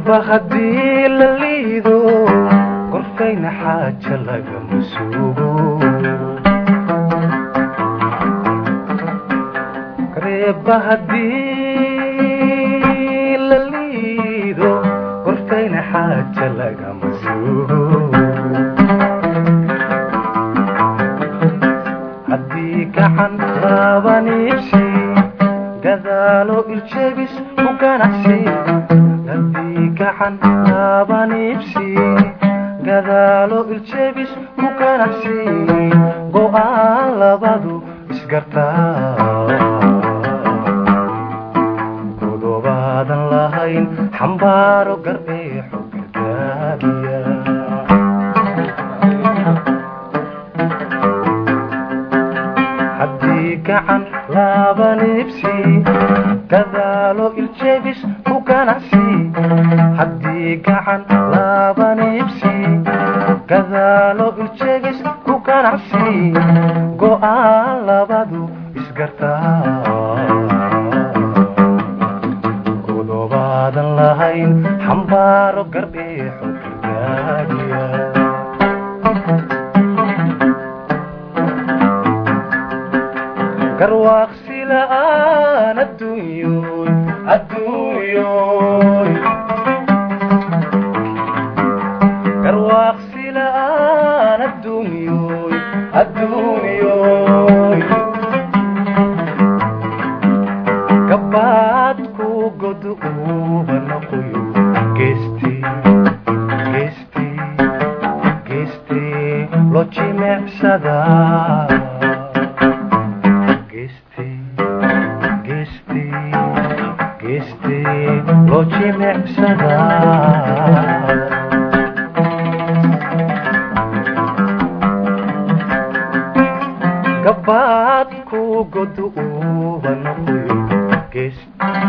haddii la liido qorfayna xaaja lagama sugo kareeba haddii la liido qorfayna xaaja lagama sugo haddii gacan laabanibsi gadaalo iljebis u ganacsi haddii gacan laabanibsi gadaalo iljebis u ganacsi go'aan labadu isgartaa godobaadan lahayn xambaaro garbeexo gargaabiya haddii gacan laabanibsi gadaalo iljebis u ganacsi haddii gacan laabanibsi gadaalo iljebis u ganacsi go'aan labadu isgartaa godobaadan lahayn xambaaro garbeexo gargaabiya garwaaqsi la'aan adduunyoy adduunyoy garwaaqsi la'aan adduunyoy adduunyoy gabaadku goduuba noqoyo geesti geesti geesti loo jimicsadaa loo jimicsadaa gabaadku goduuba noqoyo geesti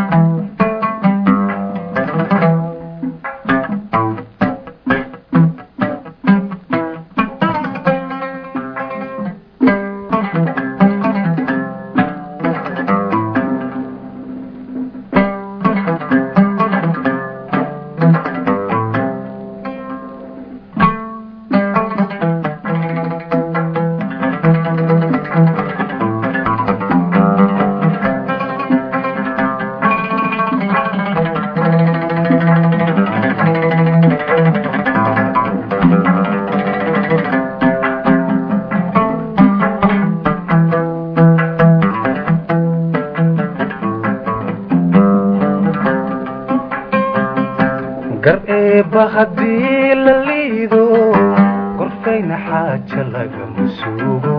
garbeeba haddii la liido qorfayna xaaja lagama sugo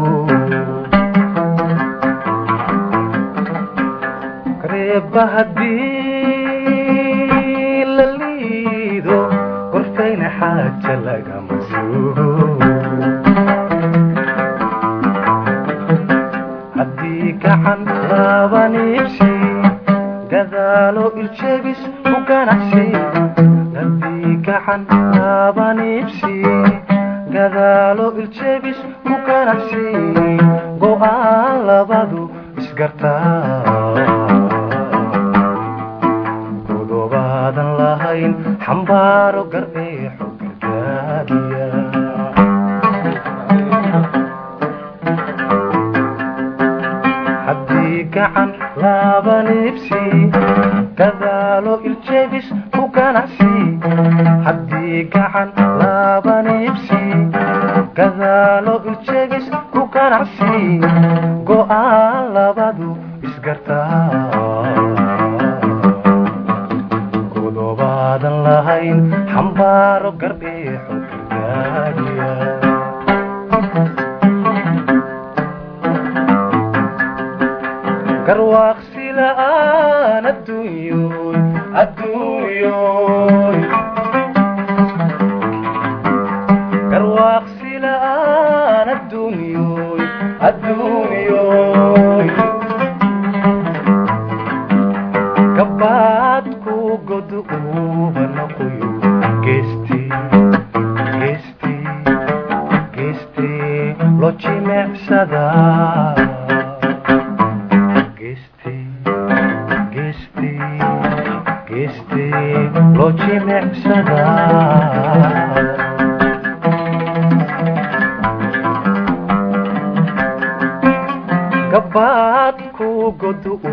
gareeba haddii la liido qorfayna xaaja lagama sugo haddii gacan laabanibsi gadaalo iljebis u ganacsi haddii gacan laabanibsi gadaalo iljebis u ganacsi go'aan labadu isgartaa godobaadan lahayn xambaaro garbeexo gargaabiya haddii gacan laabanibsi gadaalo iljebis u ganacsi haddii gacan laabanibsi gadaalo iljebis u ganacsi go'aan labadu isgartaa godobaadan lahayn xambaaro garbeexo gargaabiya garwaaqsi la'aan adduunyoy adduunyoy garwaaqsi la'aan adduunyoy adduunyoy gabaadku goduuba noqoyo geesti geesti geesti loo jimicsadaa geesti geesti geesti loo jimicsadaa gabaad ku godu